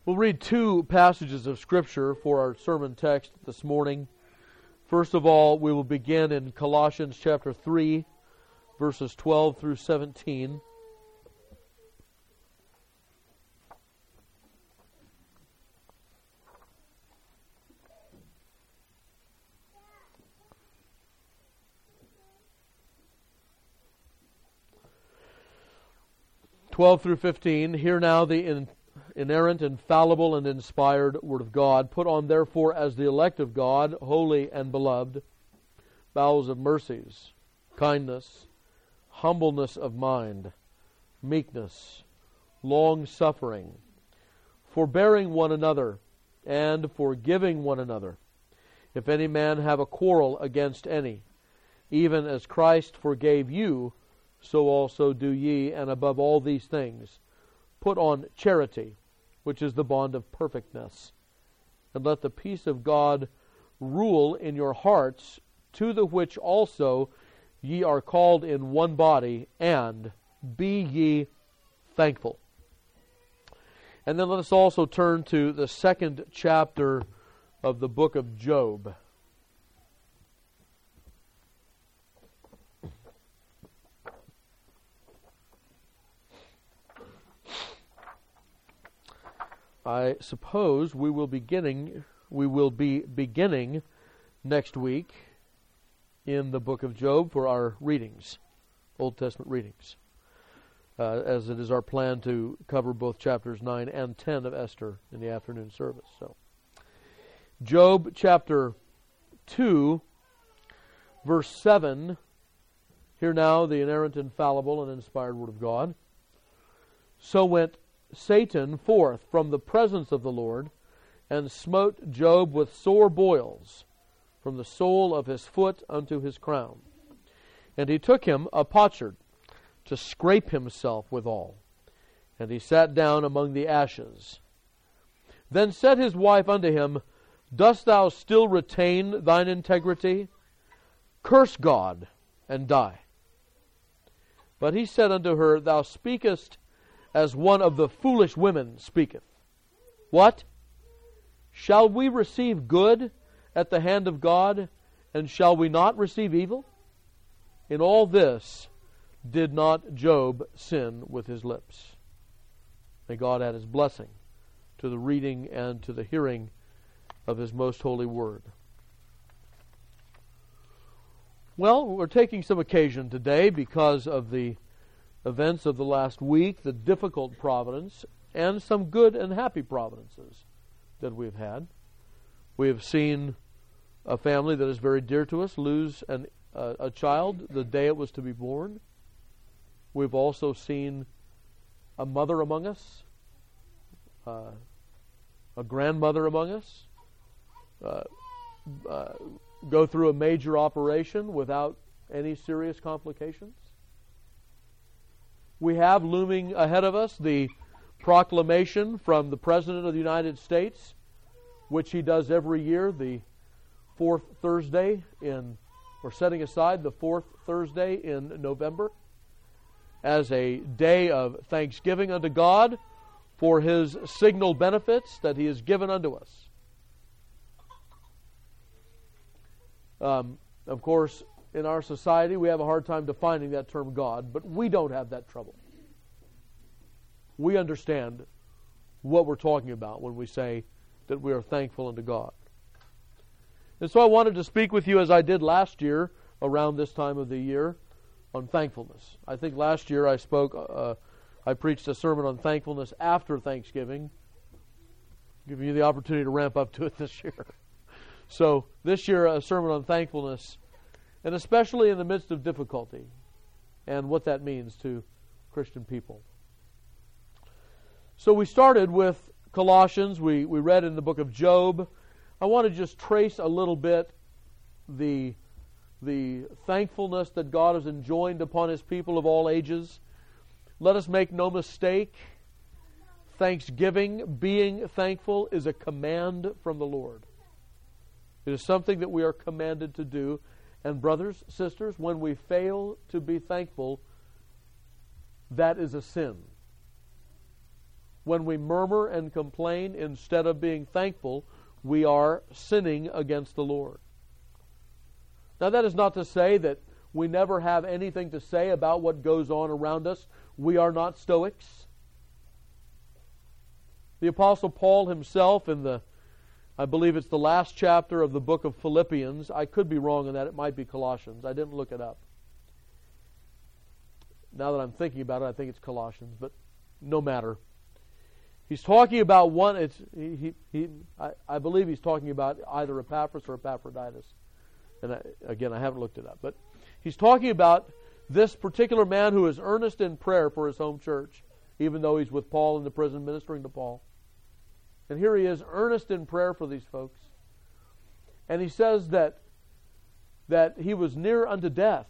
We'll read two passages of Scripture for our sermon text this morning. First of all, we will begin in Colossians chapter 3, verses 12 through 17. Through 15. Hear now the inerrant, infallible, and inspired Word of God. Put on, therefore, as the elect of God, holy and beloved, bowels of mercies, kindness, humbleness of mind, meekness, long-suffering, forbearing one another, and forgiving one another. If any man have a quarrel against any, even as Christ forgave you, so also do ye, and above all these things, put on charity, which is the bond of perfectness. And let the peace of God rule in your hearts, to the which also ye are called in one body, and be ye thankful. And then let us also turn to the second chapter of the book of Job. I suppose we will be beginning next week in the book of Job for our readings, Old Testament readings, as it is our plan to cover both chapters 9 and 10 of Esther in the afternoon service. So, Job chapter 2, verse 7. Hear now the inerrant, infallible, and inspired Word of God. So went Satan forth from the presence of the Lord, and smote Job with sore boils, from the sole of his foot unto his crown. And he took him a potsherd, to scrape himself withal. And he sat down among the ashes. Then said his wife unto him, Dost thou still retain thine integrity? Curse God, and die. But he said unto her, Thou speakest as one of the foolish women speaketh. What? Shall we receive good at the hand of God, and shall we not receive evil? In all this did not Job sin with his lips. May God add His blessing to the reading and to the hearing of His most holy word. Well, we're taking some occasion today because of the events of the last week, the difficult providence, and some good and happy providences that we've had. We have seen a family that is very dear to us lose a child the day it was to be born. We've also seen a mother among us, a grandmother among us, go through a major operation without any serious complications. We have looming ahead of us the proclamation from the President of the United States, which he does every year, the fourth Thursday we're setting aside the fourth Thursday in November as a day of thanksgiving unto God for His signal benefits that He has given unto us. Of course, in our society, we have a hard time defining that term God, but we don't have that trouble. We understand what we're talking about when we say that we are thankful unto God. And so I wanted to speak with you as I did last year around this time of the year on thankfulness. I think last year I preached a sermon on thankfulness after Thanksgiving, giving you the opportunity to ramp up to it this year. So this year a sermon on thankfulness, and especially in the midst of difficulty and what that means to Christian people. So we started with Colossians. We read in the book of Job. I want to just trace a little bit the thankfulness that God has enjoined upon His people of all ages. Let us make no mistake, thanksgiving, being thankful, is a command from the Lord. It is something that we are commanded to do. And brothers, sisters, when we fail to be thankful, that is a sin. when we murmur and complain instead of being thankful, we are sinning against the Lord. Now, that is not to say that we never have anything to say about what goes on around us. We are not Stoics. The Apostle Paul himself I believe it's the last chapter of the book of Philippians. I could be wrong on that. It might be Colossians. I didn't look it up. Now that I'm thinking about it, I think it's Colossians, but no matter. He's talking about one. I believe he's talking about either Epaphras or Epaphroditus. And I haven't looked it up, but he's talking about this particular man who is earnest in prayer for his home church, even though he's with Paul in the prison ministering to Paul. And here he is, earnest in prayer for these folks. And he says that he was near unto death.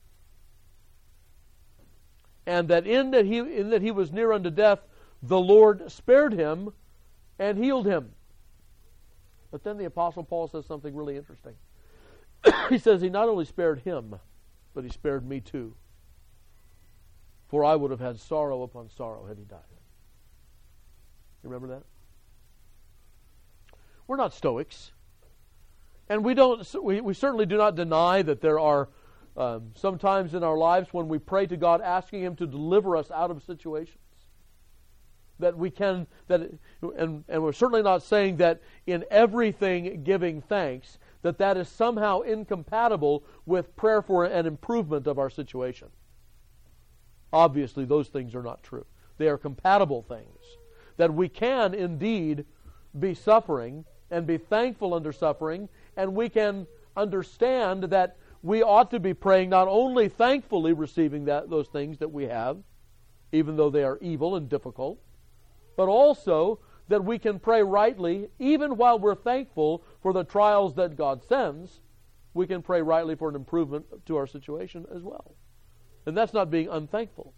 And that in that he was near unto death, the Lord spared him and healed him. But then the Apostle Paul says something really interesting. He says he not only spared him, but he spared me too. For I would have had sorrow upon sorrow had he died. You remember that? We're not Stoics. And we certainly do not deny that there are some times in our lives when we pray to God asking Him to deliver us out of situations. That we can, and we're certainly not saying that in everything giving thanks, that is somehow incompatible with prayer for an improvement of our situation. Obviously, those things are not true. They are compatible things. That we can indeed be suffering and be thankful under suffering, and we can understand that we ought to be praying not only thankfully receiving those things that we have, even though they are evil and difficult, but also that we can pray rightly, even while we're thankful for the trials that God sends, we can pray rightly for an improvement to our situation as well. And that's not being unthankful.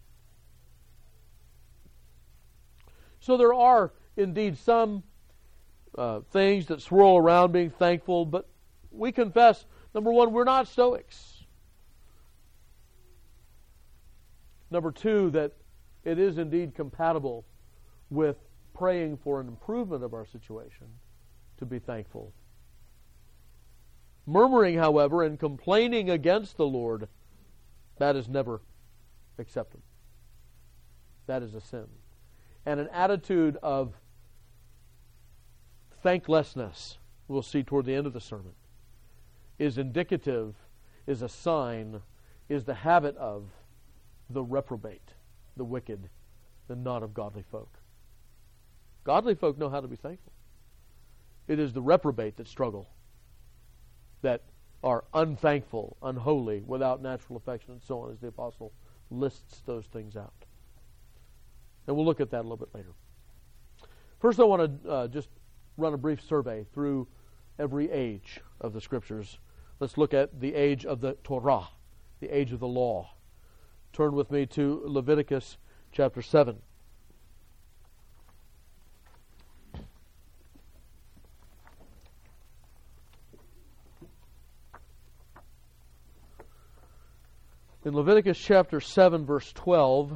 So there are indeed some things that swirl around being thankful, but we confess, number one, we're not Stoics. Number two, that it is indeed compatible with praying for an improvement of our situation to be thankful. Murmuring, however, and complaining against the Lord, that is never acceptable. That is a sin. And an attitude of thanklessness, we'll see toward the end of the sermon, is indicative, is a sign, is the habit of the reprobate, the wicked, the not of godly folk. Godly folk know how to be thankful. It is the reprobate that struggle, that are unthankful, unholy, without natural affection, and so on, as the apostle lists those things out. And we'll look at that a little bit later. First, I want to just run a brief survey through every age of the Scriptures. Let's look at the age of the Torah, the age of the law. Turn with me to Leviticus chapter 7. In Leviticus chapter 7, verse 12,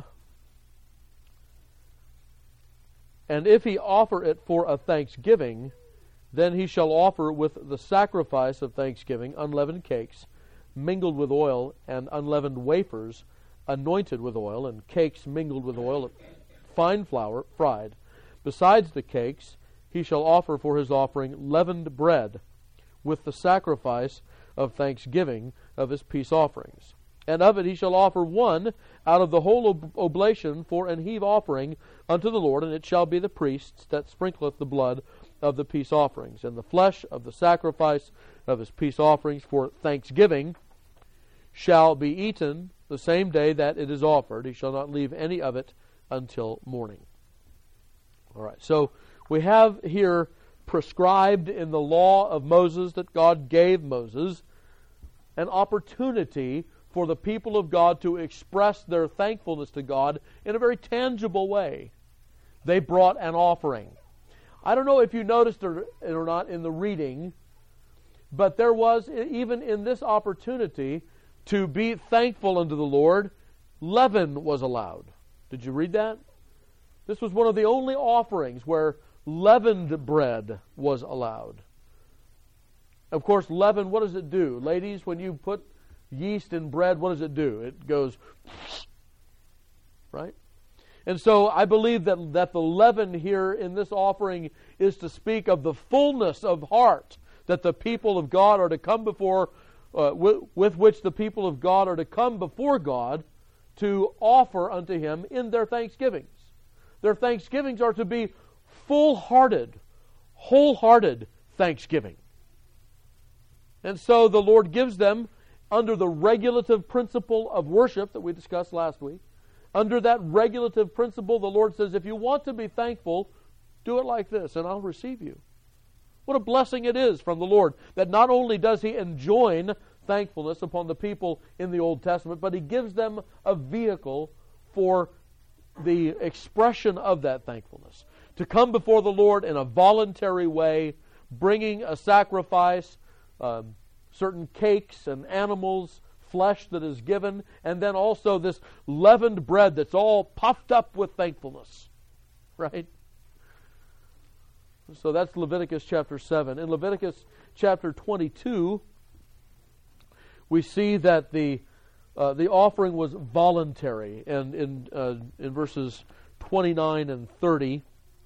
and if he offer it for a thanksgiving, then he shall offer with the sacrifice of thanksgiving unleavened cakes, mingled with oil, and unleavened wafers, anointed with oil, and cakes mingled with oil, fine flour, fried. Besides the cakes, he shall offer for his offering leavened bread, with the sacrifice of thanksgiving of his peace offerings. And of it he shall offer one out of the whole oblation for an heave offering unto the Lord, and it shall be the priest's that sprinkleth the blood of the peace offerings. And the flesh of the sacrifice of his peace offerings for thanksgiving shall be eaten the same day that it is offered. He shall not leave any of it until morning. All right, so we have here prescribed in the law of Moses that God gave Moses an opportunity for the people of God to express their thankfulness to God in a very tangible way. They brought an offering. I don't know if you noticed it or not in the reading, but there was, even in this opportunity to be thankful unto the Lord, leaven was allowed. Did you read that? This was one of the only offerings where leavened bread was allowed. Of course, leaven, what does it do? Ladies, when you put yeast in bread, what does it do? It goes, right? And so I believe that the leaven here in this offering is to speak of the fullness of heart that the people of God are to come before, with which the people of God are to come before God to offer unto Him in their thanksgivings. Their thanksgivings are to be full-hearted, wholehearted thanksgiving. And so the Lord gives them, under the regulative principle of worship that we discussed last week, under that regulative principle, the Lord says, if you want to be thankful, do it like this, and I'll receive you. What a blessing it is from the Lord that not only does He enjoin thankfulness upon the people in the Old Testament, but He gives them a vehicle for the expression of that thankfulness. To come before the Lord in a voluntary way, bringing a sacrifice, certain cakes and animals, flesh that is given, and then also this leavened bread that's all puffed up with thankfulness. Right? So that's Leviticus chapter 7. In Leviticus chapter 22, we see that the offering was voluntary, and in verses 29 and 30.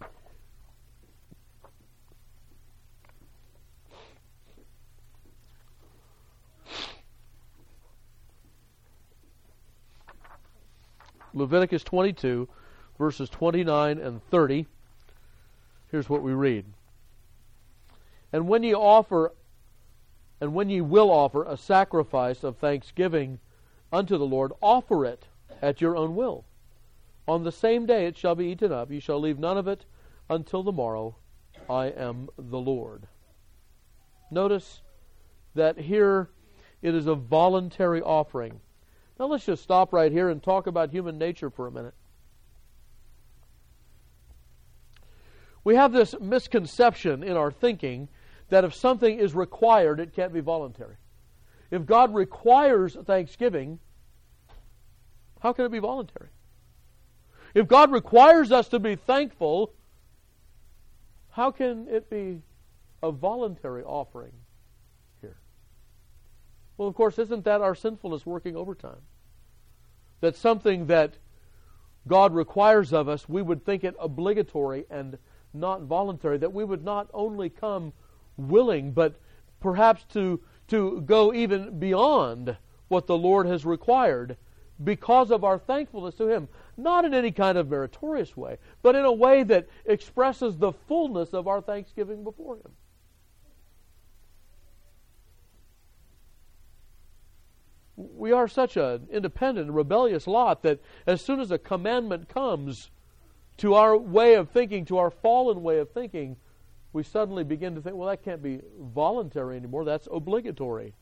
Leviticus 22, verses 29 and 30. Here's what we read. And when ye will offer a sacrifice of thanksgiving unto the Lord, offer it at your own will. On the same day it shall be eaten up. Ye shall leave none of it until the morrow. I am the Lord. Notice that here it is a voluntary offering. Now let's just stop right here and talk about human nature for a minute. We have this misconception in our thinking that if something is required, it can't be voluntary. If God requires thanksgiving, how can it be voluntary? If God requires us to be thankful, how can it be a voluntary offering here? Well, of course, isn't that our sinfulness working overtime? That something that God requires of us, we would think it obligatory and not voluntary, that we would not only come willing, but perhaps to go even beyond what the Lord has required because of our thankfulness to Him. Not in any kind of meritorious way, but in a way that expresses the fullness of our thanksgiving before Him. We are such an independent, rebellious lot that as soon as a commandment comes to our way of thinking, to our fallen way of thinking, we suddenly begin to think, well, that can't be voluntary anymore, that's obligatory.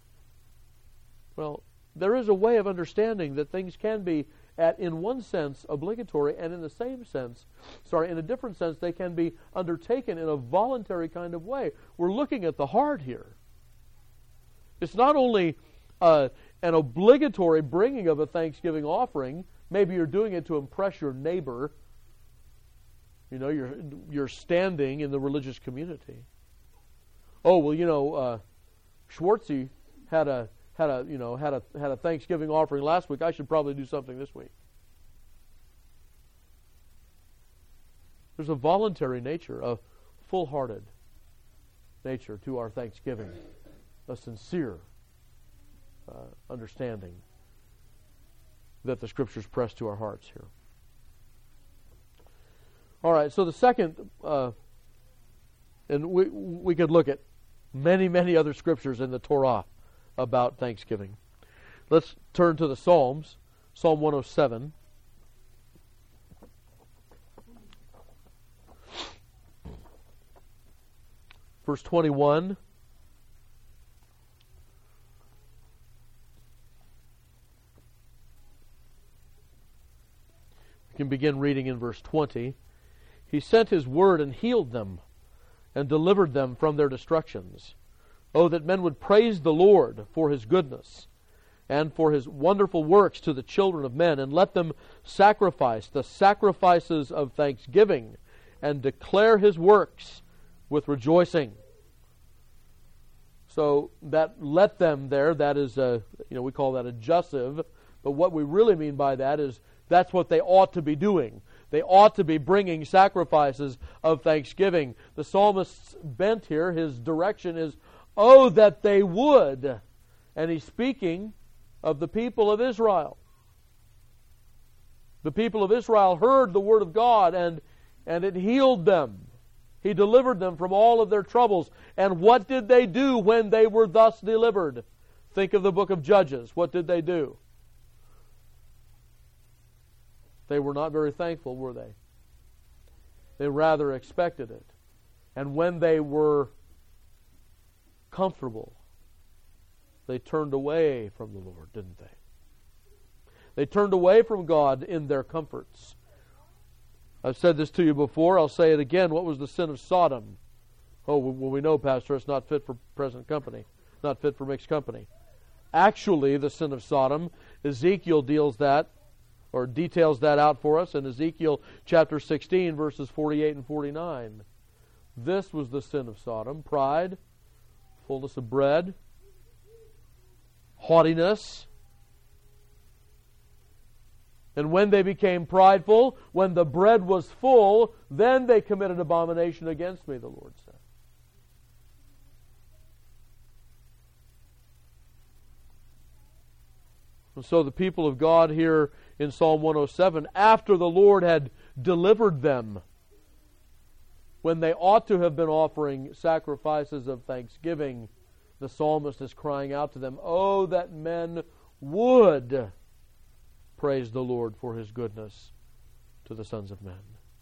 Well, there is a way of understanding that things can be, in one sense, obligatory, and in a different sense, they can be undertaken in a voluntary kind of way. We're looking at the heart here. It's not only an obligatory bringing of a thanksgiving offering. Maybe you're doing it to impress your neighbor. You know, you're standing in the religious community. Oh, well, Schwartzy had a Thanksgiving offering last week. I should probably do something this week. There's a voluntary nature, a full-hearted nature to our thanksgiving, a sincere understanding that the Scriptures press to our hearts here. All right, so the second, and we could look at many, many other Scriptures in the Torah about thanksgiving. Let's turn to the Psalms, Psalm 107. Verse 21. We can begin reading in verse 20. He sent His word and healed them and delivered them from their destructions. Oh, that men would praise the Lord for His goodness and for his wonderful works to the children of men, and let them sacrifice the sacrifices of thanksgiving, and declare his works with rejoicing. So that let them there, that is, we call that adjussive, but what we really mean by that is that's what they ought to be doing. They ought to be bringing sacrifices of thanksgiving. The psalmist's bent here, his direction is, oh, that they would. And he's speaking of the people of Israel. The people of Israel heard the word of God, and it healed them. He delivered them from all of their troubles. And what did they do when they were thus delivered? Think of the book of Judges. What did they do? They were not very thankful, were they? They rather expected it. And when they were comfortable, they turned away from the Lord, didn't they? They turned away from God in their comforts. I've said this to you before. I'll say it again. What was the sin of Sodom? Oh, well, we know, Pastor, it's not fit for present company. Not fit for mixed company. Actually, the sin of Sodom, Ezekiel details that out for us in Ezekiel chapter 16, verses 48 and 49. This was the sin of Sodom: pride, fullness of bread, haughtiness. And when they became prideful, when the bread was full, then they committed abomination against me, the Lord said. And so the people of God here in Psalm 107, after the Lord had delivered them, when they ought to have been offering sacrifices of thanksgiving, the psalmist is crying out to them, oh, that men would praise the Lord for his goodness to the sons of men.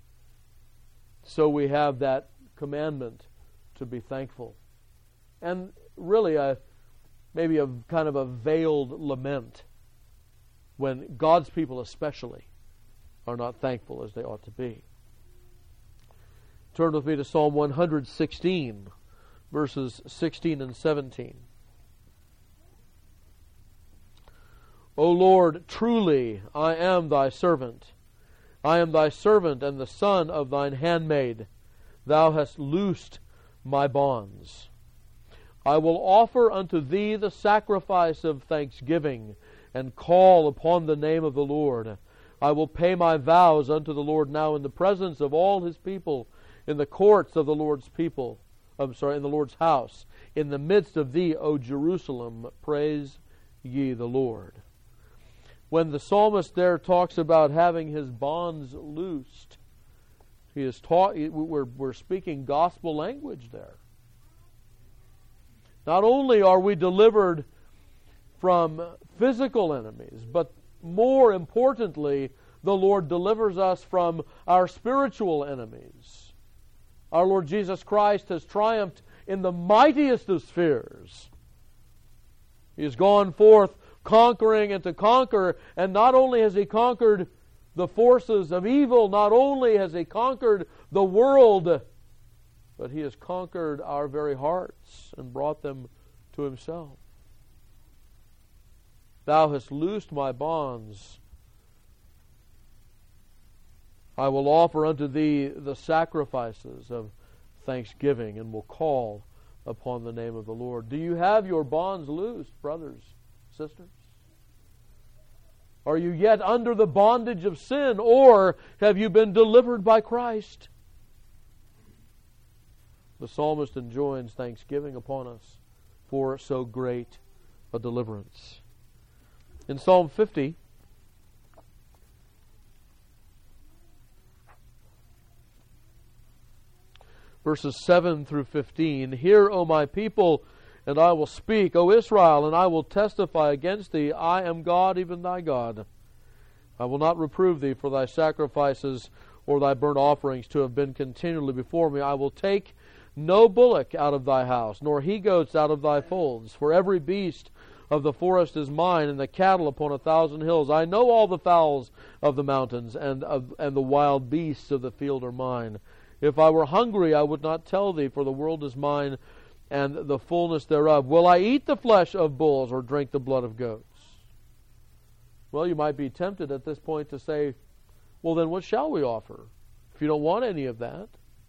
So we have that commandment to be thankful. And really maybe a kind of a veiled lament when God's people especially are not thankful as they ought to be. Turn with me to Psalm 116, verses 16 and 17. O Lord, truly I am thy servant. I am thy servant and the son of thine handmaid. Thou hast loosed my bonds. I will offer unto thee the sacrifice of thanksgiving, and call upon the name of the Lord. I will pay my vows unto the Lord now in the presence of all his people, in the courts of the Lord's people. In the Lord's house. In the midst of thee, O Jerusalem, praise ye the Lord. When the psalmist there talks about having his bonds loosed, he is we're speaking gospel language there. Not only are we delivered from physical enemies, but more importantly, the Lord delivers us from our spiritual enemies. Our Lord Jesus Christ has triumphed in the mightiest of spheres. He has gone forth conquering and to conquer, and not only has he conquered the forces of evil, not only has he conquered the world, but he has conquered our very hearts and brought them to himself. Thou hast loosed my bonds. I will offer unto thee the sacrifices of thanksgiving, and will call upon the name of the Lord. Do you have your bonds loosed, brothers, sisters? Are you yet under the bondage of sin, or have you been delivered by Christ? The psalmist enjoins thanksgiving upon us for so great a deliverance. In Psalm 50, verses 7 through 15, Hear, O my people, and I will speak, O Israel, and I will testify against thee. I am God, even thy God. I will not reprove thee for thy sacrifices or thy burnt offerings to have been continually before me. I will take no bullock out of thy house, nor he-goats out of thy folds. For every beast of the forest is mine, and the cattle upon 1,000 hills. I know all the fowls of the mountains, and the wild beasts of the field are mine. If I were hungry, I would not tell thee, for the world is mine, and the fullness thereof. Will I eat the flesh of bulls, or drink the blood of goats? Well, you might be tempted at this point to say, well, then what shall we offer? If you don't want any of that.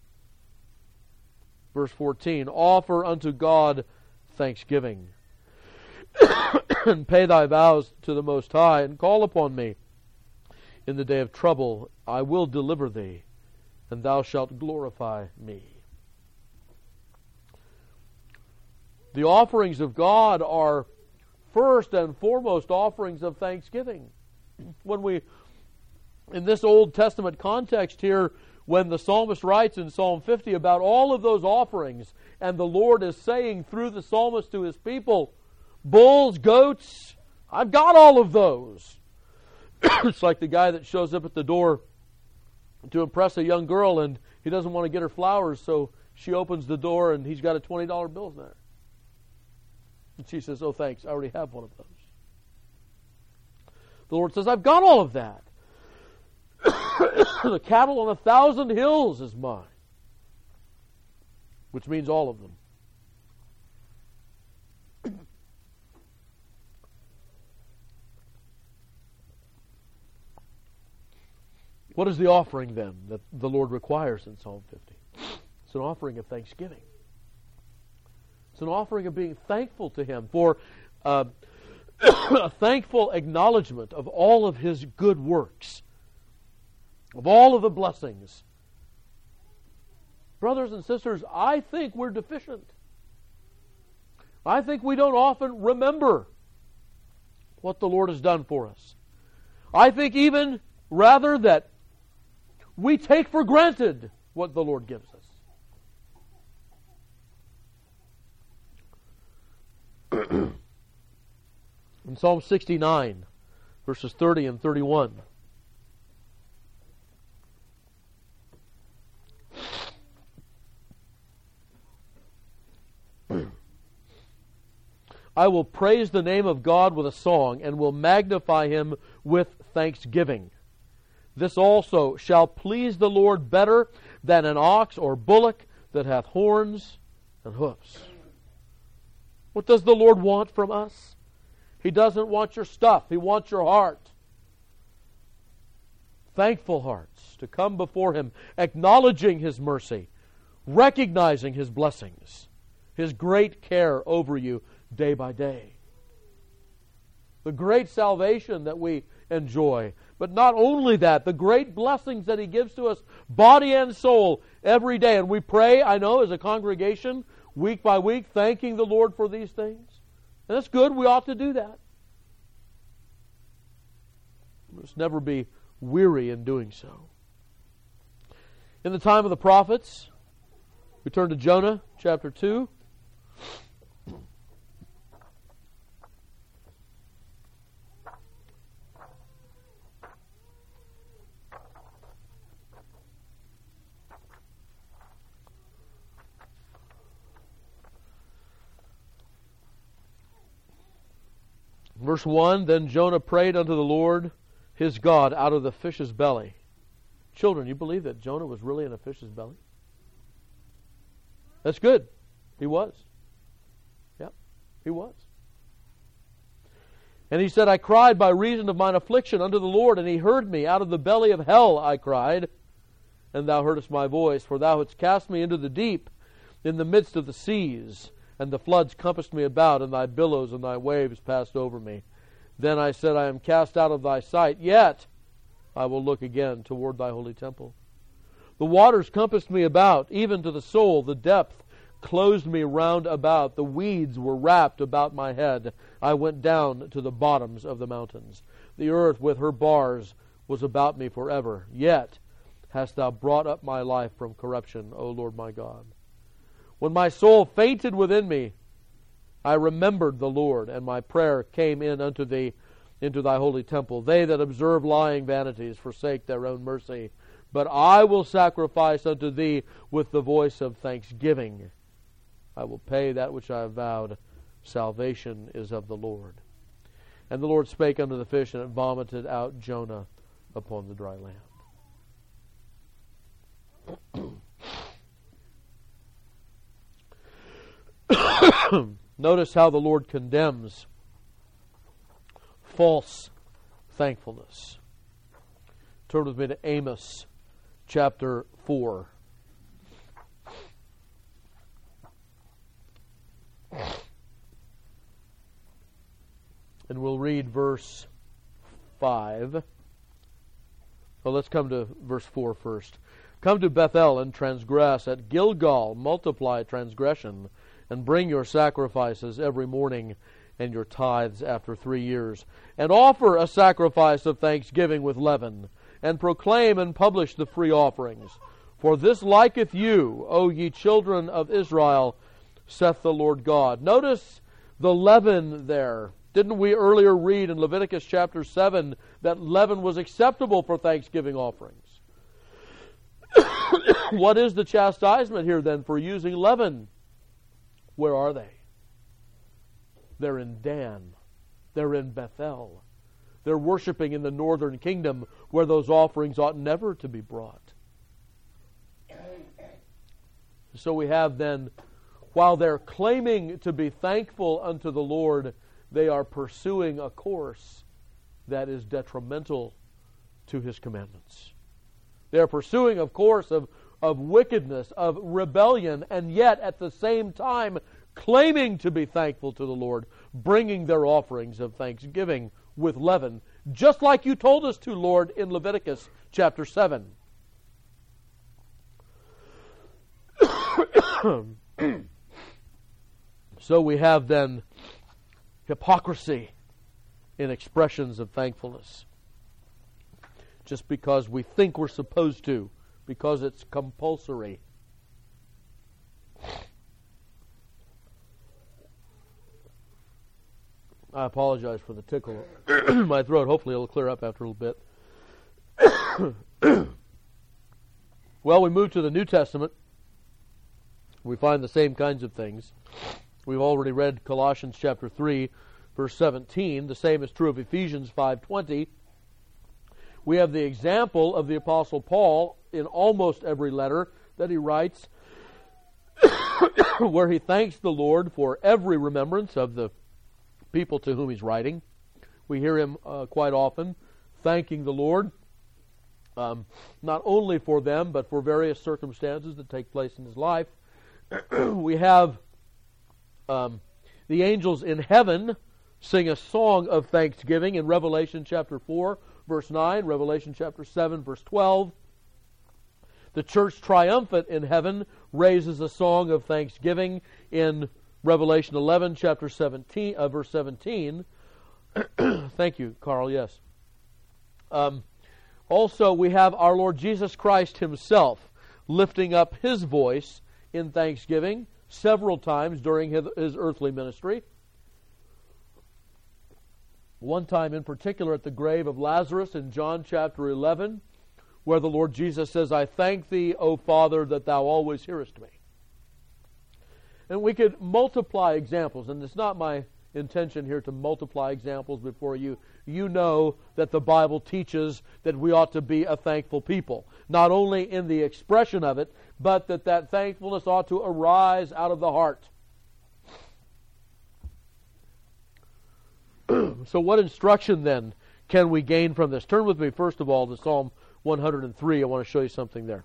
Verse 14, offer unto God thanksgiving, and pay thy vows to the Most High, and call upon me. In the day of trouble I will deliver thee, and thou shalt glorify me. The offerings of God are first and foremost offerings of thanksgiving. When we, in this Old Testament context here, when the psalmist writes in Psalm 50 about all of those offerings, and the Lord is saying through the psalmist to his people, bulls, goats, I've got all of those. It's like the guy that shows up at the door to impress a young girl, and he doesn't want to get her flowers, so she opens the door and he's got a $20 bill in there. And she says, oh, thanks, I already have one of those. The Lord says, I've got all of that. The cattle on 1,000 hills is mine. Which means all of them. What is the offering then that the Lord requires in Psalm 50? It's an offering of thanksgiving. It's an offering of being thankful to Him for a thankful acknowledgement of all of His good works, of all of the blessings. Brothers and sisters, I think we're deficient. I think we don't often remember what the Lord has done for us. I think even rather that we take for granted what the Lord gives us. In Psalm 69, verses 30 and 31, I will praise the name of God with a song, and will magnify Him with thanksgiving. This also shall please the Lord better than an ox or bullock that hath horns and hoofs. What does the Lord want from us? He doesn't want your stuff. He wants your heart. Thankful hearts to come before Him, acknowledging His mercy, recognizing His blessings, His great care over you day by day. The great salvation that we enjoy. But not only that, the great blessings that He gives to us, body and soul, every day. And we pray, I know, as a congregation, week by week, thanking the Lord for these things. And that's good. We ought to do that. We must never be weary in doing so. In the time of the prophets, we turn to Jonah, chapter 2. Verse 1, then Jonah prayed unto the Lord his God out of the fish's belly. Children, you believe that Jonah was really in a fish's belly? That's good. He was. Yep, he was. And he said, I cried by reason of mine affliction unto the Lord, and He heard me. Out of the belly of hell I cried, and Thou heardest my voice. For Thou hadst cast me into the deep, in the midst of the seas, and the floods compassed me about, and Thy billows and Thy waves passed over me. Then I said, I am cast out of Thy sight, yet I will look again toward Thy holy temple. The waters compassed me about, even to the soul. The depth closed me round about. The weeds were wrapped about my head. I went down to the bottoms of the mountains. The earth with her bars was about me forever. Yet hast Thou brought up my life from corruption, O Lord my God. When my soul fainted within me, I remembered the Lord, and my prayer came in unto Thee into Thy holy temple. They that observe lying vanities forsake their own mercy. But I will sacrifice unto Thee with the voice of thanksgiving. I will pay that which I have vowed. Salvation is of the Lord. And the Lord spake unto the fish, and it vomited out Jonah upon the dry land. Notice how the Lord condemns false thankfulness. Turn with me to Amos chapter 4. And we'll read verse 5. Well, let's come to verse 4 first. Come to Bethel and transgress. At Gilgal multiply transgression, and bring your sacrifices every morning, and your tithes after 3 years. And offer a sacrifice of thanksgiving with leaven, and proclaim and publish the free offerings. For this liketh you, O ye children of Israel, saith the Lord God. Notice the leaven there. Didn't we earlier read in Leviticus chapter 7 that leaven was acceptable for thanksgiving offerings? What is the chastisement here then for using leaven? Where are they? They're in Dan. They're in Bethel. They're worshiping in the northern kingdom where those offerings ought never to be brought. So we have then, while they're claiming to be thankful unto the Lord, they are pursuing a course that is detrimental to His commandments. They are pursuing a course of wickedness, of rebellion, and yet at the same time claiming to be thankful to the Lord, bringing their offerings of thanksgiving with leaven, just like you told us to, Lord, in Leviticus chapter 7. So we have then hypocrisy in expressions of thankfulness. Just because we think we're supposed to, because it's compulsory. I apologize for the tickle in my throat. Hopefully it'll clear up after a little bit. Well, we move to the New Testament. We find the same kinds of things. We've already read Colossians chapter 3, verse 17. The same is true of Ephesians 5:20. We have the example of the Apostle Paul in almost every letter that he writes, where he thanks the Lord for every remembrance of the people to whom he's writing. We hear him quite often thanking the Lord, not only for them, but for various circumstances that take place in his life. We have the angels in heaven sing a song of thanksgiving in Revelation chapter 4, verse 9, Revelation chapter 7, verse 12. The church triumphant in heaven raises a song of thanksgiving in Revelation 11, chapter 17, verse 17. Thank you, Carl, yes. Also, we have our Lord Jesus Christ Himself lifting up His voice in thanksgiving several times during His earthly ministry. One time in particular at the grave of Lazarus in John chapter 11, where the Lord Jesus says, I thank Thee, O Father, that Thou always hearest me. And we could multiply examples, and it's not my intention here to multiply examples before you. You know that the Bible teaches that we ought to be a thankful people, not only in the expression of it, but that thankfulness ought to arise out of the heart. So what instruction then can we gain from this? Turn with me first of all to Psalm 103. I want to show you something there.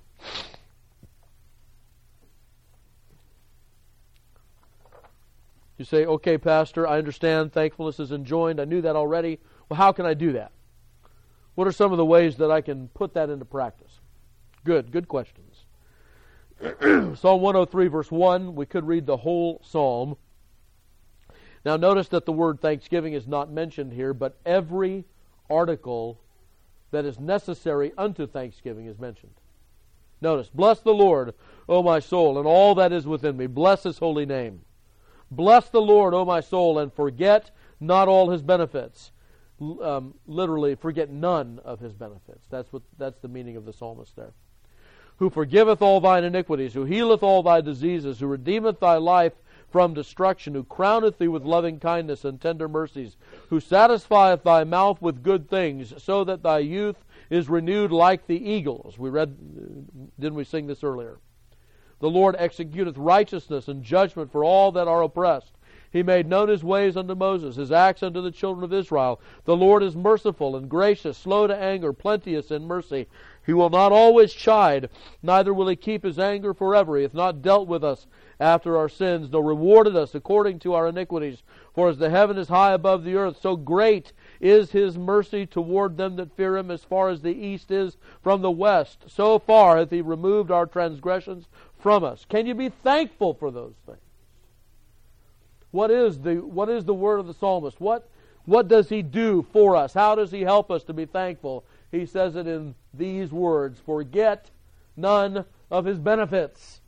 You say, okay, Pastor, I understand thankfulness is enjoined. I knew that already. Well, how can I do that? What are some of the ways that I can put that into practice? Good questions. Psalm 103, verse 1, we could read the whole psalm. Now notice that the word thanksgiving is not mentioned here, but every article that is necessary unto thanksgiving is mentioned. Notice, bless the Lord, O my soul, and all that is within me. Bless His holy name. Bless the Lord, O my soul, and forget not all His benefits. Literally, forget none of His benefits. That's the meaning of the psalmist there. Who forgiveth all thine iniquities, who healeth all thy diseases, who redeemeth thy life from destruction, who crowneth thee with loving kindness and tender mercies, who satisfieth thy mouth with good things, so that thy youth is renewed like the eagles. We read, didn't we sing this earlier? The Lord executeth righteousness and judgment for all that are oppressed. He made known His ways unto Moses, His acts unto the children of Israel. The Lord is merciful and gracious, slow to anger, plenteous in mercy. He will not always chide, neither will He keep His anger forever. He hath not dealt with us after our sins, nor rewarded us according to our iniquities. For as the heaven is high above the earth, so great is His mercy toward them that fear Him. As far as the east is from the west, so far hath He removed our transgressions from us. Can you be thankful for those things? What is the word of the psalmist? What does he do for us? How does he help us to be thankful? He says it in these words: forget none of His benefits.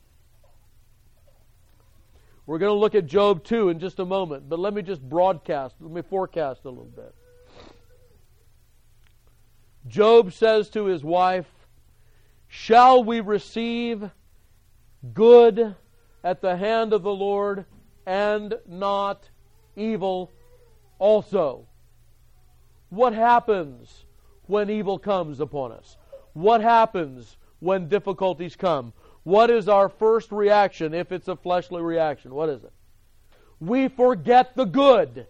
We're going to look at Job 2 in just a moment, but let me just forecast a little bit. Job says to his wife, "Shall we receive good at the hand of the Lord, and not evil also?" What happens when evil comes upon us? What happens when difficulties come? What is our first reaction if it's a fleshly reaction? What is it? We forget the good.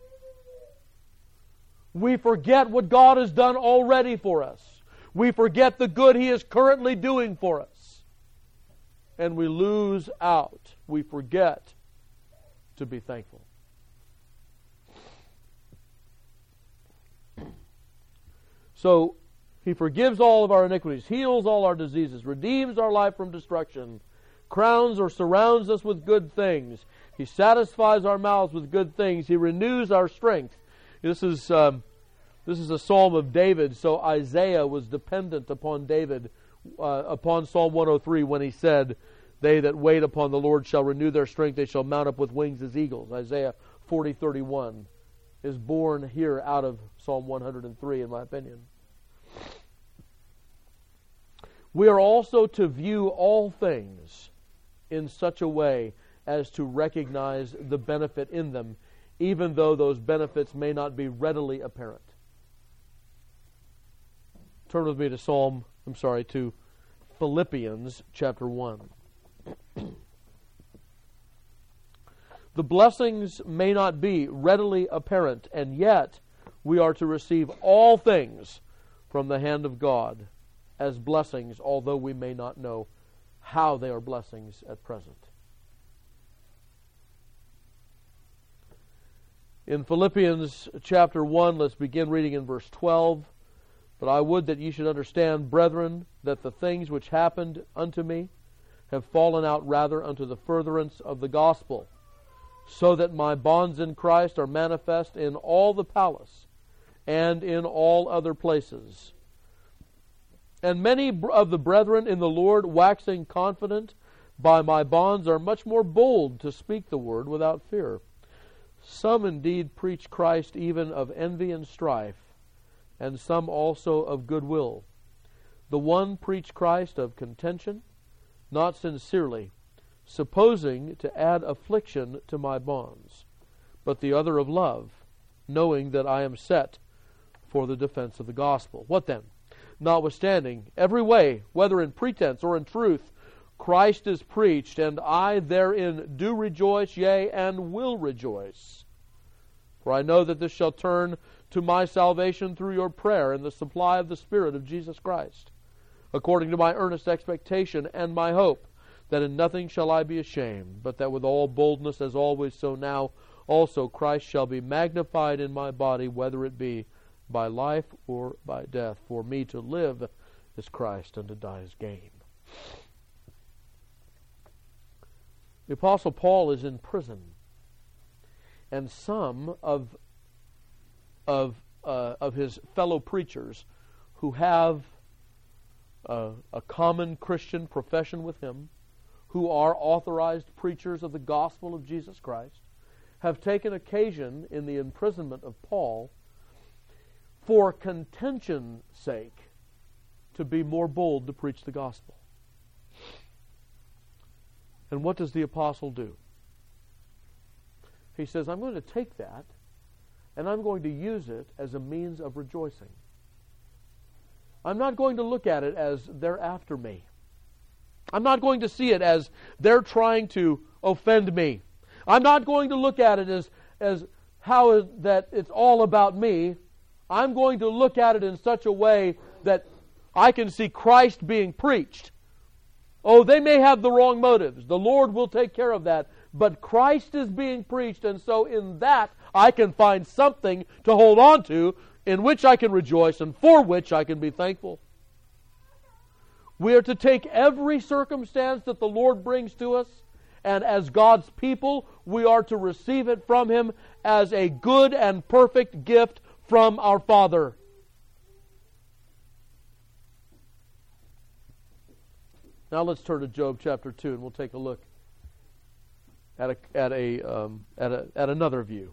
We forget what God has done already for us. We forget the good He is currently doing for us. And we lose out. We forget to be thankful. So, He forgives all of our iniquities, heals all our diseases, redeems our life from destruction, crowns or surrounds us with good things. He satisfies our mouths with good things. He renews our strength. This is a psalm of David, so Isaiah was dependent upon David, upon Psalm 103 when he said, "They that wait upon the Lord shall renew their strength, they shall mount up with wings as eagles." Isaiah 40:31 is born here out of Psalm 103, in my opinion. We are also to view all things in such a way as to recognize the benefit in them, even though those benefits may not be readily apparent. Turn with me to Philippians chapter 1. The blessings may not be readily apparent, and yet we are to receive all things from the hand of God as blessings, although we may not know how they are blessings at present. In Philippians chapter 1, let's begin reading in verse 12. "But I would that ye should understand, brethren, that the things which happened unto me have fallen out rather unto the furtherance of the gospel, so that my bonds in Christ are manifest in all the palace and in all other places. And many of the brethren in the Lord, waxing confident by my bonds, are much more bold to speak the word without fear. Some indeed preach Christ even of envy and strife, and some also of goodwill. The one preach Christ of contention, not sincerely, supposing to add affliction to my bonds, but the other of love, knowing that I am set for the defense of the gospel. What then? Notwithstanding, every way, whether in pretense or in truth, Christ is preached, and I therein do rejoice, yea, and will rejoice. For I know that this shall turn to my salvation through your prayer and the supply of the Spirit of Jesus Christ, according to my earnest expectation and my hope, that in nothing shall I be ashamed, but that with all boldness, as always, so now also Christ shall be magnified in my body, whether it be by life or by death. For me to live is Christ, and to die is gain." The Apostle Paul is in prison, and some of his fellow preachers who have a common Christian profession with him, who are authorized preachers of the gospel of Jesus Christ, have taken occasion in the imprisonment of Paul for contention's sake to be more bold to preach the gospel. And what does the apostle do? He says, I'm going to take that and I'm going to use it as a means of rejoicing. I'm not going to look at it as they're after me. I'm not going to see it as they're trying to offend me. I'm not going to look at it as how is that it's all about me. I'm going to look at it in such a way that I can see Christ being preached. Oh, they may have the wrong motives. The Lord will take care of that. But Christ is being preached, and so in that I can find something to hold on to in which I can rejoice and for which I can be thankful. We are to take every circumstance that the Lord brings to us, and as God's people, we are to receive it from Him as a good and perfect gift from our Father. Now let's turn to Job chapter 2, and we'll take a look at another view.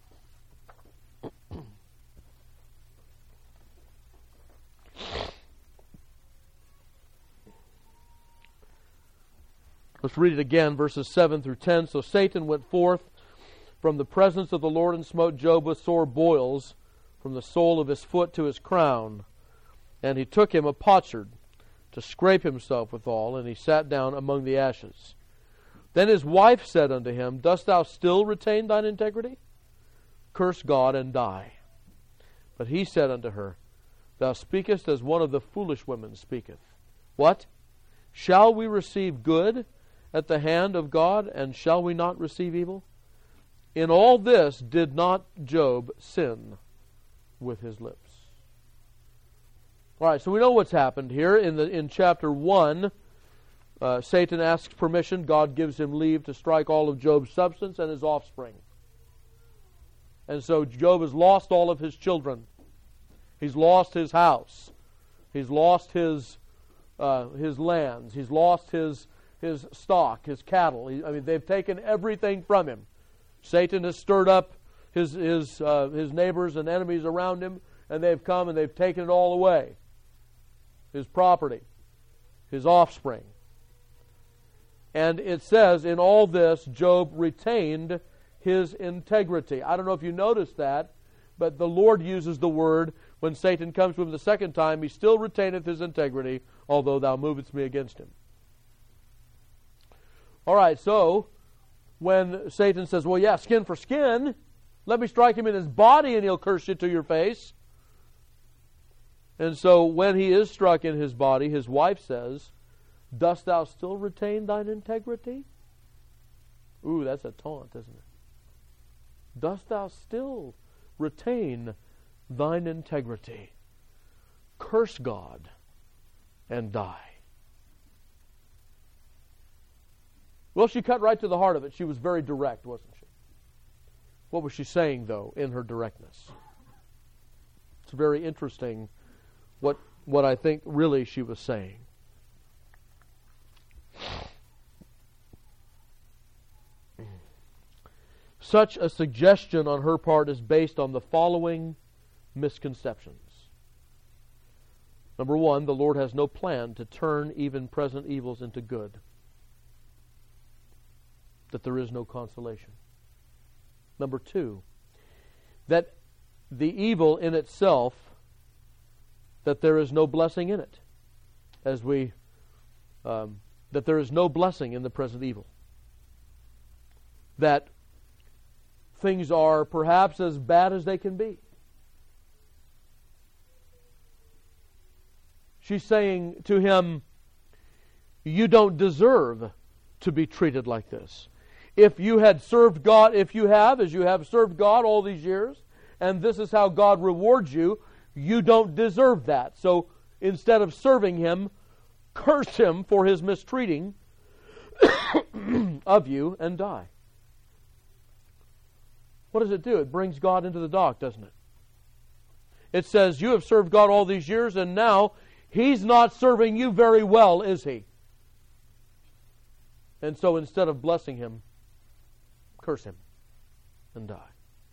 Let's read it again, verses 7 through 10. So Satan went forth from the presence of the Lord and smote Job with sore boils from the sole of his foot to his crown. And he took him a potsherd to scrape himself withal, and he sat down among the ashes. Then his wife said unto him, Dost thou still retain thine integrity? Curse God and die. But he said unto her, Thou speakest as one of the foolish women speaketh. What? Shall we receive good at the hand of God, and shall we not receive evil? In all this did not Job sin with his lips. All right, so we know what's happened here. In chapter 1, Satan asks permission. God gives him leave to strike all of Job's substance and his offspring. And so Job has lost all of his children. He's lost his house. He's lost his lands. He's lost his stock, his cattle. They've taken everything from him. Satan has stirred up his neighbors and enemies around him, and they've come and they've taken it all away. His property, his offspring. And it says, in all this, Job retained his integrity. I don't know if you noticed that, but the Lord uses the word, when Satan comes to him the second time, he still retaineth his integrity, although thou movest me against him. All right, so when Satan says, well, yeah, skin for skin, let me strike him in his body and he'll curse you to your face. And so when he is struck in his body, his wife says, Dost thou still retain thine integrity? Ooh, that's a taunt, isn't it? Dost thou still retain thine integrity? Curse God and die. Well, she cut right to the heart of it. She was very direct, wasn't she? What was she saying, though, in her directness? It's very interesting what I think really she was saying. Such a suggestion on her part is based on the following misconceptions. Number one, the Lord has no plan to turn even present evils into good. That there is no consolation. Number two, that the evil in itself, that there is no blessing in it. That there is no blessing in the present evil. That things are perhaps as bad as they can be. She's saying to him, you don't deserve to be treated like this. If you had served God, as you have served God all these years, and this is how God rewards you, you don't deserve that. So instead of serving Him, curse Him for His mistreating of you and die. What does it do? It brings God into the dock, doesn't it? It says, you have served God all these years, and now He's not serving you very well, is He? And so instead of blessing Him, curse Him and die.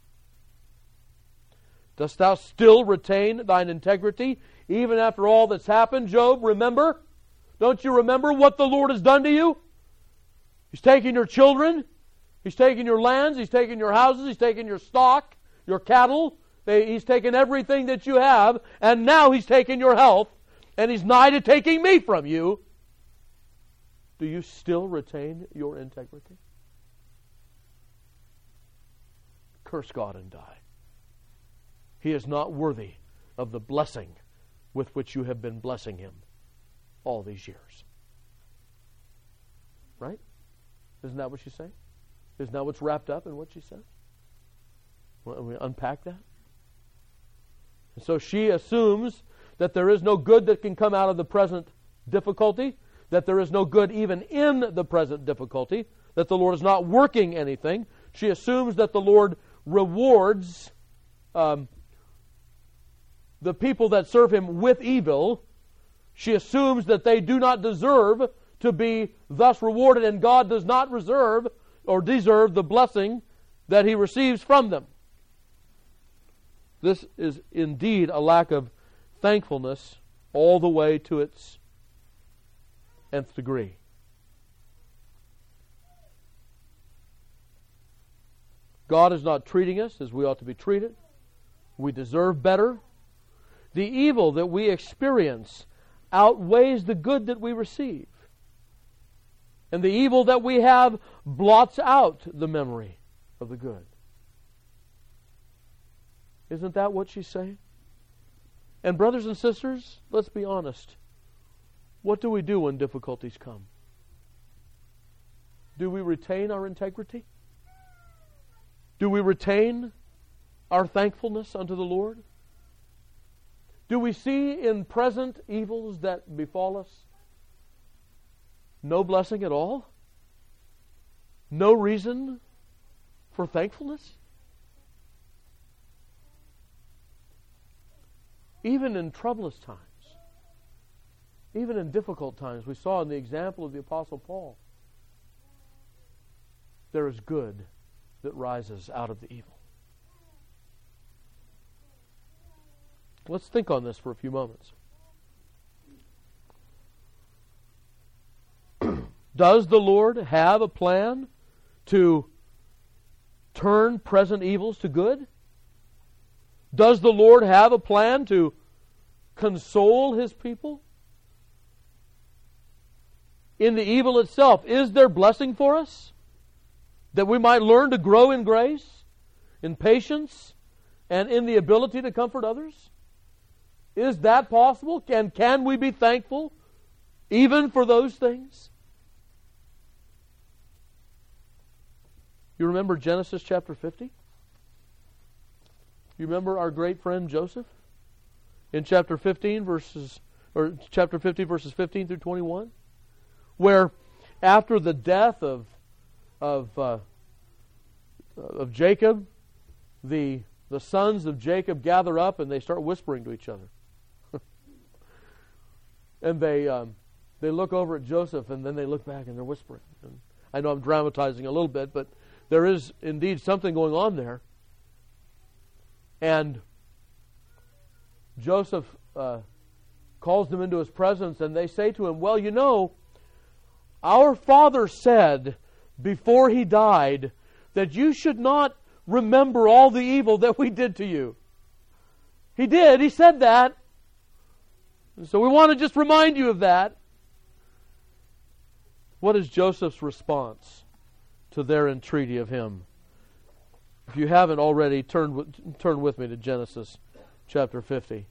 Dost thou still retain thine integrity, even after all that's happened, Job? Remember? Don't you remember what the Lord has done to you? He's taken your children. He's taken your lands. He's taken your houses. He's taken your stock, your cattle. He's taken everything that you have. And now He's taken your health. And He's nigh to taking me from you. Do you still retain your integrity? curse God and die. He is not worthy of the blessing with which you have been blessing him all these years. Right? Isn't that what she's saying? Isn't that what's wrapped up in what she says? When we unpack that? And so she assumes that there is no good that can come out of the present difficulty, that there is no good even in the present difficulty, that the Lord is not working anything. She assumes that the Lord rewards the people that serve him with evil. She assumes that they do not deserve to be thus rewarded, and God does not reserve or deserve the blessing that he receives from them. This is indeed a lack of thankfulness all the way to its nth degree. God is not treating us as we ought to be treated. We deserve better. The evil that we experience outweighs the good that we receive. And the evil that we have blots out the memory of the good. Isn't that what she's saying? And brothers and sisters, let's be honest. What do we do when difficulties come? Do we retain our integrity? Do we retain our thankfulness unto the Lord? Do we see in present evils that befall us no blessing at all? No reason for thankfulness? Even in troublous times, even in difficult times, we saw in the example of the Apostle Paul, there is good that rises out of the evil. Let's think on this for a few moments. Does the Lord have a plan to turn present evils to good? Does the Lord have a plan to console his people in the evil itself? Is there blessing for us that we might learn to grow in grace, in patience, and in the ability to comfort others? Is that possible? Can we be thankful even for those things? You remember Genesis chapter 50? You remember our great friend Joseph? In chapter 50 verses 15 through 21? Where after the death of Jacob, the sons of Jacob gather up and they start whispering to each other. And they look over at Joseph and then they look back and they're whispering. And I know I'm dramatizing a little bit, but there is indeed something going on there. And Joseph calls them into his presence and they say to him, well, you know, our father said before he died that you should not remember all the evil that we did to you. He did. He said that. And so we want to just remind you of that. What is Joseph's response to their entreaty of him? If you haven't already, turn with me to Genesis chapter 50.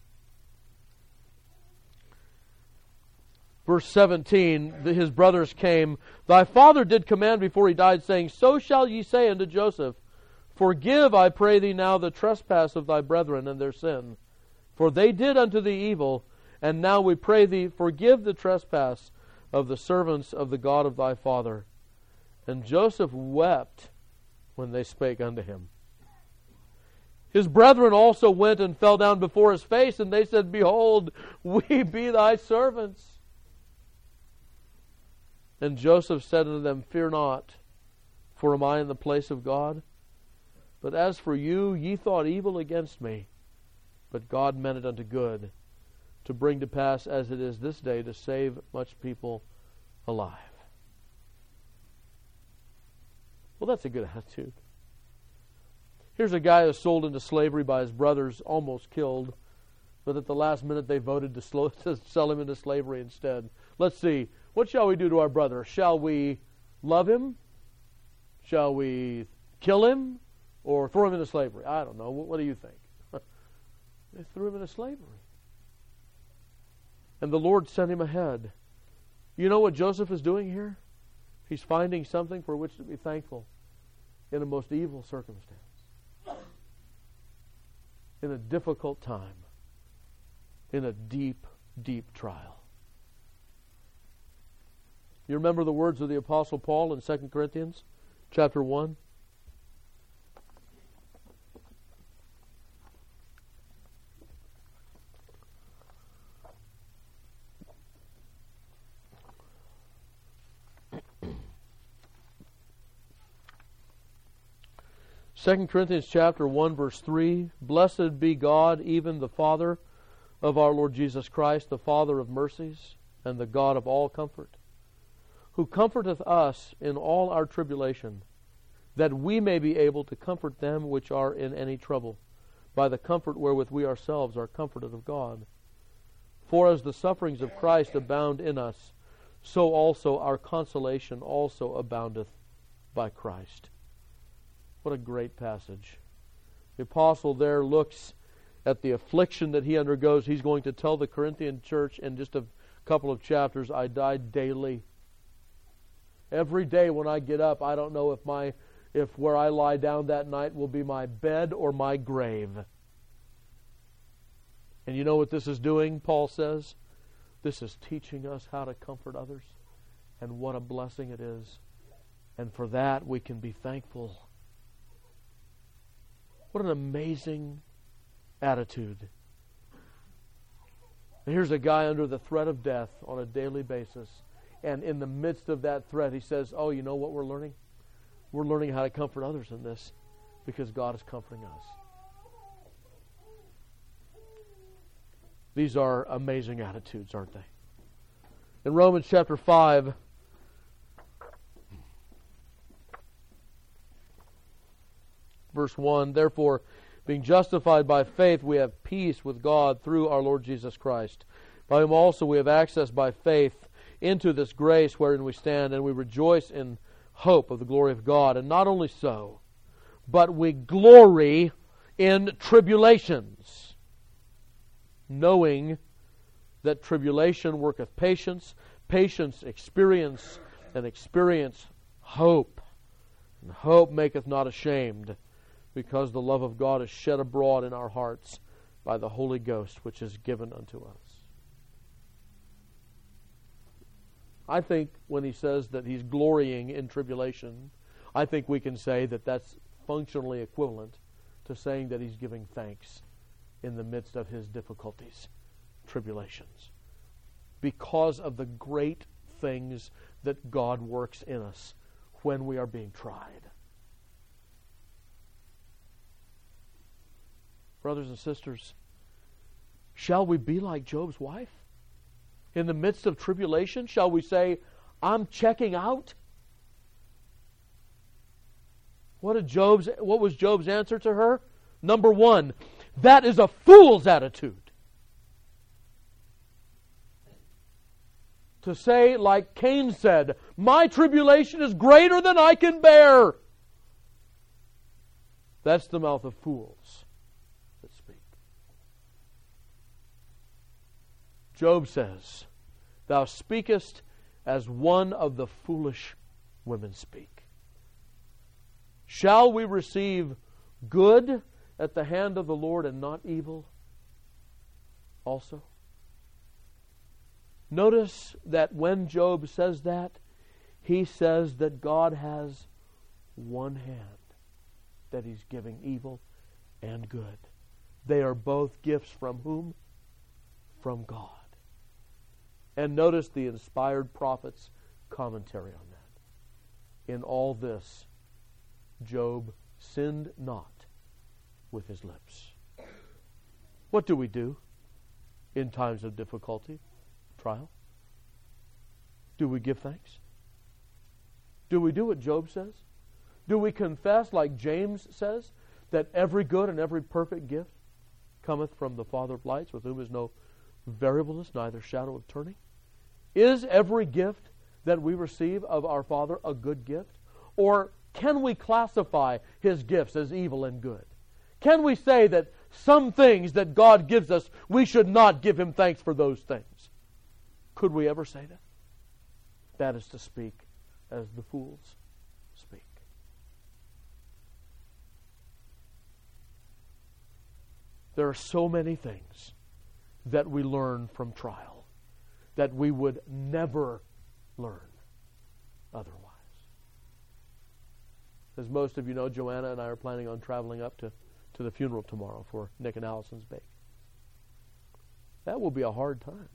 Verse 17, his brothers came. Thy father did command before he died, saying, so shall ye say unto Joseph, forgive, I pray thee now, the trespass of thy brethren and their sin. For they did unto thee evil, and now we pray thee, forgive the trespass of the servants of the God of thy father. And Joseph wept when they spake unto him. His brethren also went and fell down before his face, and they said, behold, we be thy servants. And Joseph said unto them, fear not, for am I in the place of God? But as for you, ye thought evil against me, but God meant it unto good, to bring to pass as it is this day, to save much people alive. Well, that's a good attitude. Here's a guy who's sold into slavery by his brothers, almost killed, but at the last minute they voted to sell him into slavery instead. Let's see. What shall we do to our brother? Shall we love him? Shall we kill him? Or throw him into slavery. I don't know. What do you think? They threw him into slavery. And the Lord sent him ahead. You know what Joseph is doing here? He's finding something for which to be thankful in a most evil circumstance. In a difficult time. In a deep, deep trial. You remember the words of the Apostle Paul in 2 Corinthians chapter 1? Second Corinthians chapter 1 verse 3, Blessed be God, even the Father of our Lord Jesus Christ, the Father of mercies, and the God of all comfort, who comforteth us in all our tribulation, that we may be able to comfort them which are in any trouble, by the comfort wherewith we ourselves are comforted of God. For as the sufferings of Christ abound in us, so also our consolation also aboundeth by Christ. What a great passage. The apostle there looks at the affliction that he undergoes. He's going to tell the Corinthian church in just a couple of chapters, I die daily. Every day when I get up, I don't know if where I lie down that night will be my bed or my grave. And you know what this is doing, Paul says? This is teaching us how to comfort others. And what a blessing it is. And for that we can be thankful. What an amazing attitude. Here's a guy under the threat of death on a daily basis. And in the midst of that threat, he says, oh, you know what we're learning? We're learning how to comfort others in this because God is comforting us. These are amazing attitudes, aren't they? In Romans chapter 5, verse 1, Therefore, being justified by faith, we have peace with God through our Lord Jesus Christ, by whom also we have access by faith into this grace wherein we stand, and we rejoice in hope of the glory of God. And not only so, but we glory in tribulations, knowing that tribulation worketh patience, patience experience, and experience hope. And hope maketh not ashamed, because the love of God is shed abroad in our hearts by the Holy Ghost, which is given unto us. I think when he says that he's glorying in tribulation, I think we can say that that's functionally equivalent to saying that he's giving thanks in the midst of his difficulties, tribulations, because of the great things that God works in us when we are being tried. Brothers and sisters, shall we be like Job's wife? In the midst of tribulation, shall we say, I'm checking out? What was Job's answer to her? Number one, that is a fool's attitude. To say, like Cain said, my tribulation is greater than I can bear. That's the mouth of fools that speak. Job says, Thou speakest as one of the foolish women speak. Shall we receive good at the hand of the Lord and not evil also? Notice that when Job says that, he says that God has one hand, that He's giving evil and good. They are both gifts from whom? From God. And notice the inspired prophet's commentary on that. In all this, Job sinned not with his lips. What do we do in times of difficulty, trial? Do we give thanks? Do we do what Job says? Do we confess, like James says, that every good and every perfect gift cometh from the Father of lights, with whom is no variableness, neither shadow of turning? Is every gift that we receive of our Father a good gift? Or can we classify His gifts as evil and good? Can we say that some things that God gives us, we should not give Him thanks for those things? Could we ever say that? That is to speak as the fools speak. There are so many things that we learn from trial that we would never learn otherwise. As most of you know, Joanna and I are planning on traveling up to the funeral tomorrow for Nick and Allison's baby. That will be a hard time.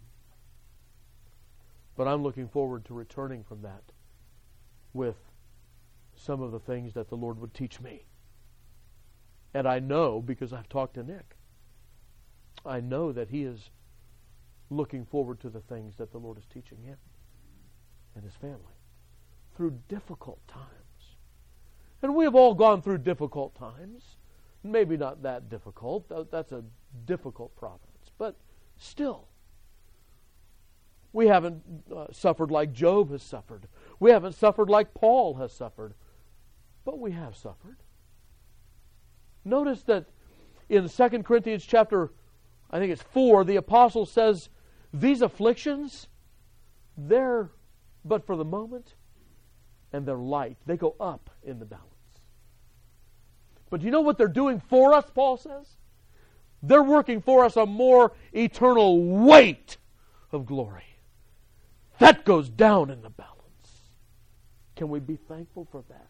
But I'm looking forward to returning from that with some of the things that the Lord would teach me. And I know, because I've talked to Nick, I know that he is looking forward to the things that the Lord is teaching him and his family through difficult times. And we have all gone through difficult times. Maybe not that difficult. That's a difficult providence. But still, we haven't suffered like Job has suffered. We haven't suffered like Paul has suffered. But we have suffered. Notice that in 2 Corinthians chapter, I think it's 4, the apostle says, these afflictions, they're but for the moment, and they're light. They go up in the balance. But do you know what they're doing for us, Paul says? They're working for us a more eternal weight of glory. That goes down in the balance. Can we be thankful for that?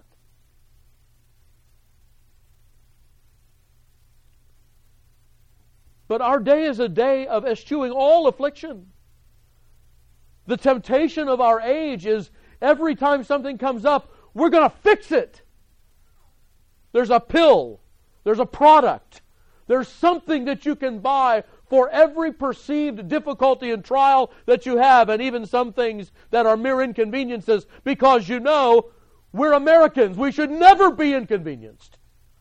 But our day is a day of eschewing all affliction. The temptation of our age is every time something comes up, we're going to fix it. There's a pill. There's a product. There's something that you can buy for every perceived difficulty and trial that you have, and even some things that are mere inconveniences, because you know we're Americans. We should never be inconvenienced.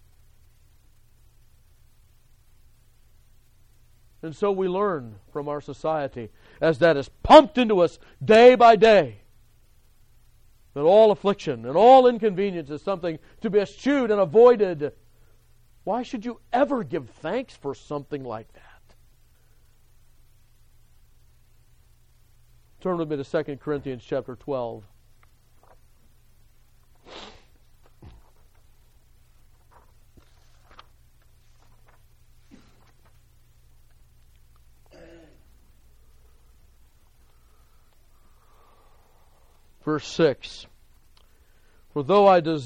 And so we learn from our society, as that is pumped into us day by day, that all affliction and all inconvenience is something to be eschewed and avoided. Why should you ever give thanks for something like that? Turn with me to 2 Corinthians chapter 12. Verse 6. For though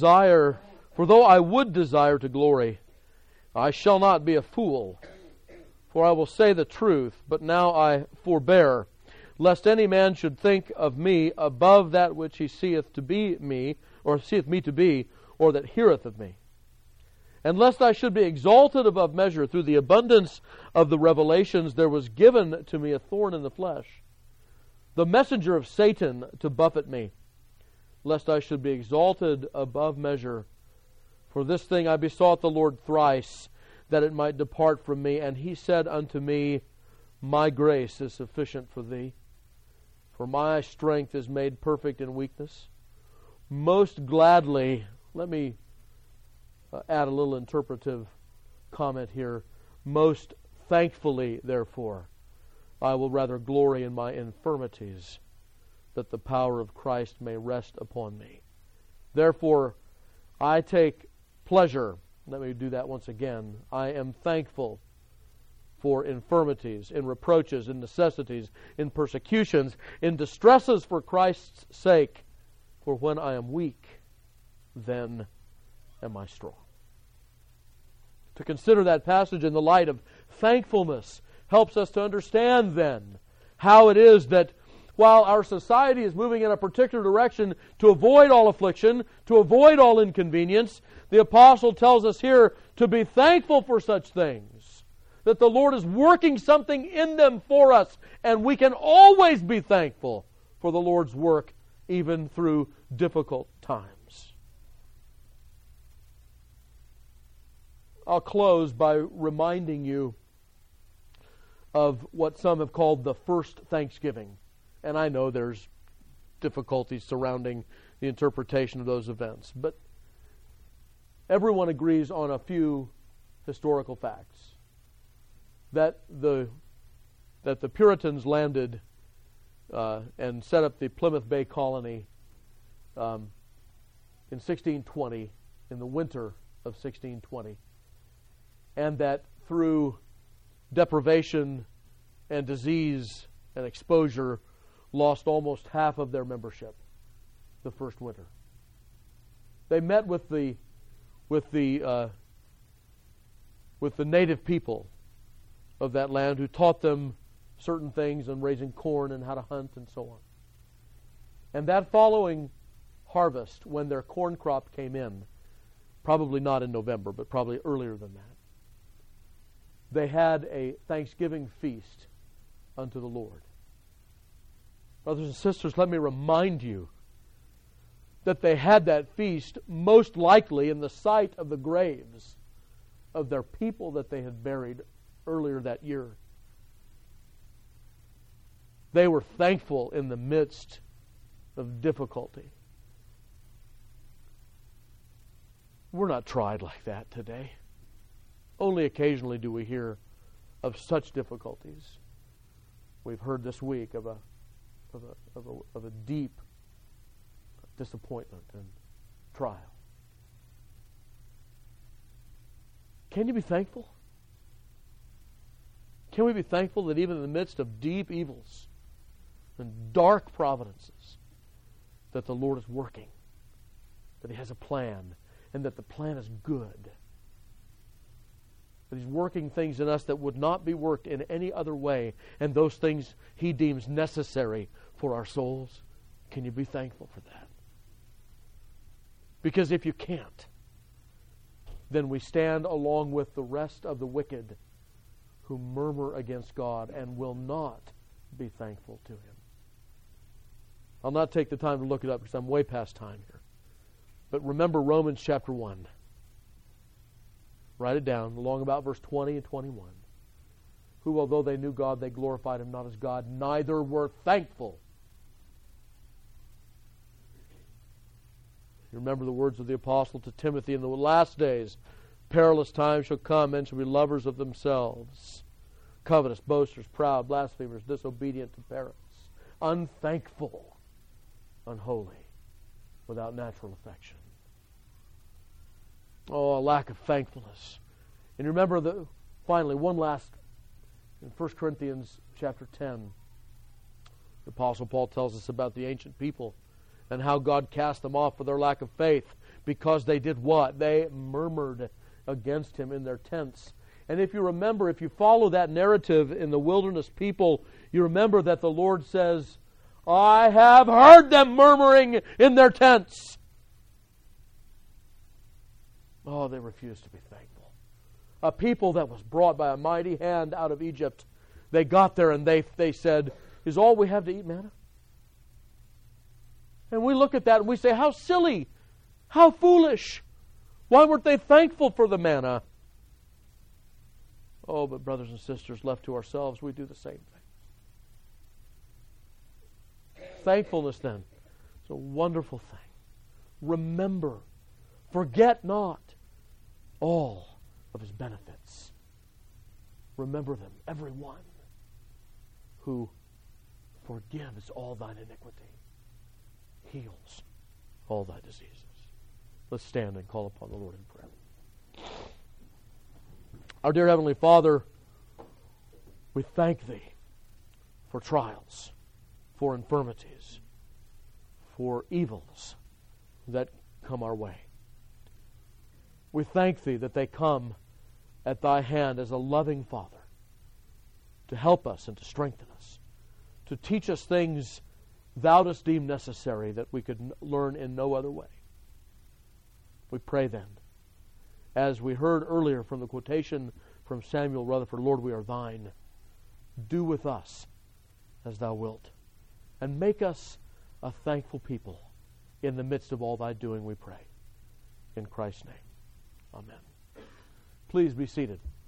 I would desire to glory, I shall not be a fool, for I will say the truth, but now I forbear, lest any man should think of me above that which he seeth to be me, or seeth me to be, or that heareth of me. And lest I should be exalted above measure through the abundance of the revelations, there was given to me a thorn in the flesh, the messenger of Satan to buffet me, lest I should be exalted above measure. For this thing I besought the Lord thrice, that it might depart from me. And He said unto me, My grace is sufficient for thee, for my strength is made perfect in weakness. Most gladly, let me add a little interpretive comment here. Most thankfully, therefore, I will rather glory in my infirmities, that the power of Christ may rest upon me. Therefore, I take pleasure. Let me do that once again. I am thankful for infirmities, in reproaches, in necessities, in persecutions, in distresses for Christ's sake. For when I am weak, then am I strong. To consider that passage in the light of thankfulness helps us to understand then how it is that while our society is moving in a particular direction to avoid all affliction, to avoid all inconvenience, the apostle tells us here to be thankful for such things, that the Lord is working something in them for us, and we can always be thankful for the Lord's work even through difficult times. I'll close by reminding you of what some have called the first Thanksgiving. And I know there's difficulties surrounding the interpretation of those events. But everyone agrees on a few historical facts. That the Puritans landed and set up the Plymouth Bay Colony in 1620, in the winter of 1620, and that through deprivation and disease and exposure lost almost half of their membership the first winter. They met with the native people of that land, who taught them certain things on raising corn and how to hunt and so on. And that following harvest, when their corn crop came in, probably not in November, but probably earlier than that, they had a Thanksgiving feast unto the Lord. Brothers and sisters, let me remind you that they had that feast most likely in the sight of the graves of their people that they had buried earlier that year. They were thankful in the midst of difficulty. We're not tried like that today. Only occasionally do we hear of such difficulties. We've heard this week of a deep disappointment and trial. Can you be thankful? Can we be thankful that even in the midst of deep evils and dark providences, that the Lord is working, that He has a plan, and that the plan is good, that He's working things in us that would not be worked in any other way, and those things He deems necessary for our souls? Can you be thankful for that? Because if you can't, then we stand along with the rest of the wicked who murmur against God and will not be thankful to Him. I'll not take the time to look it up because I'm way past time here. But remember Romans chapter 1. Write it down, along about verse 20 and 21. Who, although they knew God, they glorified Him not as God, neither were thankful. You remember the words of the apostle to Timothy, in the last days, perilous times shall come, men shall be lovers of themselves, covetous, boasters, proud, blasphemers, disobedient to parents, unthankful, unholy, without natural affection. Oh, a lack of thankfulness. And remember, finally, one last, in 1 Corinthians chapter 10, the apostle Paul tells us about the ancient people and how God cast them off for their lack of faith, because they did what? They murmured against Him in their tents. And if you remember, if you follow that narrative in the wilderness people, you remember that the Lord says, I have heard them murmuring in their tents. Oh, they refused to be thankful. A people that was brought by a mighty hand out of Egypt, they got there and they said, is all we have to eat manna? And we look at that and we say, how silly, how foolish. Why weren't they thankful for the manna? Oh, but brothers and sisters, left to ourselves, we do the same thing. Thankfulness, then, is a wonderful thing. Remember, forget not all of His benefits. Remember them, every one, who forgives all thine iniquity, heals all thy diseases. Let's stand and call upon the Lord in prayer. Our dear Heavenly Father, we thank Thee for trials, for infirmities, for evils that come our way. We thank Thee that they come at Thy hand as a loving Father to help us and to strengthen us, to teach us things Thou dost deem necessary that we could learn in no other way. We pray then, as we heard earlier from the quotation from Samuel Rutherford, Lord, we are Thine. Do with us as Thou wilt, and make us a thankful people in the midst of all Thy doing, we pray. In Christ's name, amen. Please be seated.